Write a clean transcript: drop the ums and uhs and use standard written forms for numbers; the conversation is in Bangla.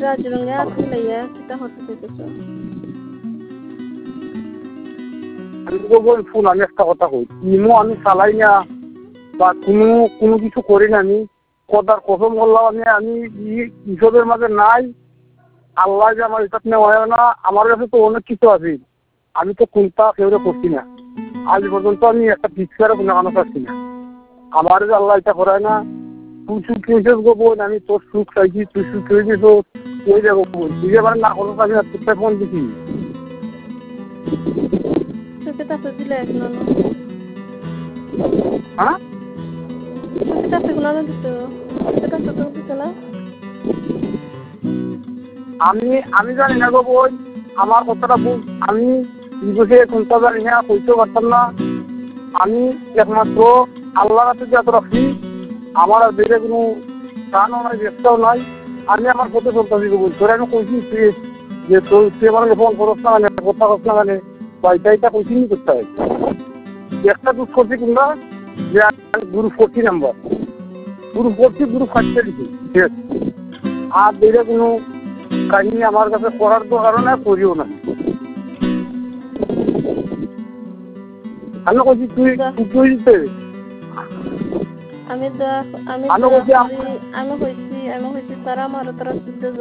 রাজরঙে আছে লাইয়া কিতা হতে কইতেছো আমি তো বলবো ফুল আমি একটা কথা কই ইমো আমি চালাই না বা কোনো কিছু করি না আমি কথার কসম করলাম আমি ইসবের মাঝে নাই আল্লাহ যে আমার এটা নেওয়া হয় না আমার কাছে তো অনেক কিছু আছে আমি তো কোনটা কেউরে করছি না আজ পর্যন্ত আমি একটা পিক্সারও কোনো কানো পাচ্ছি না আমার যে আল্লাহ এটা করায় না তুই সুখ হয়েছিস গো বোন আমি তোর সুখ চাইছি তুই সুখ হয়েছিস ওই যাবো বোন তুই এবার না কোনো আমি তোর ফোন দিছি সুখে তাতে দিলে এক না হ্যাঁ সুখে তাতে গুলো দিত সুখে তাতে তো দিত না আমি জানি না গো বোন আমার কথাটা বুঝ আমি নিজেকে কোনটা জানি না কইতেও পারতাম না আমি একমাত্র আল্লাহর কাছে যত রাখি আমার আর বেড়ে কোনো প্রাণও নাই ব্যবসাও নাই আমি আমার পথে চলতেছি গো বোন তোর আমি কইছি তুই যে তুই আমার ফোন করস না মানে কথা কস না মানে বা এটা কইছি নি করতে হয় একটা দুধ করছি কিংবা যে গ্রুপ 40 নাম্বার গ্রুপ 40 গ্রুপ 5 দিচ্ছি ঠিক আছে আর বেড়ে কোনো কাহিনী আমার কাছে করার তো কারণে করিও না আমি কইছি তুই তুই দিতে আমি কইছি তারা আমার তারা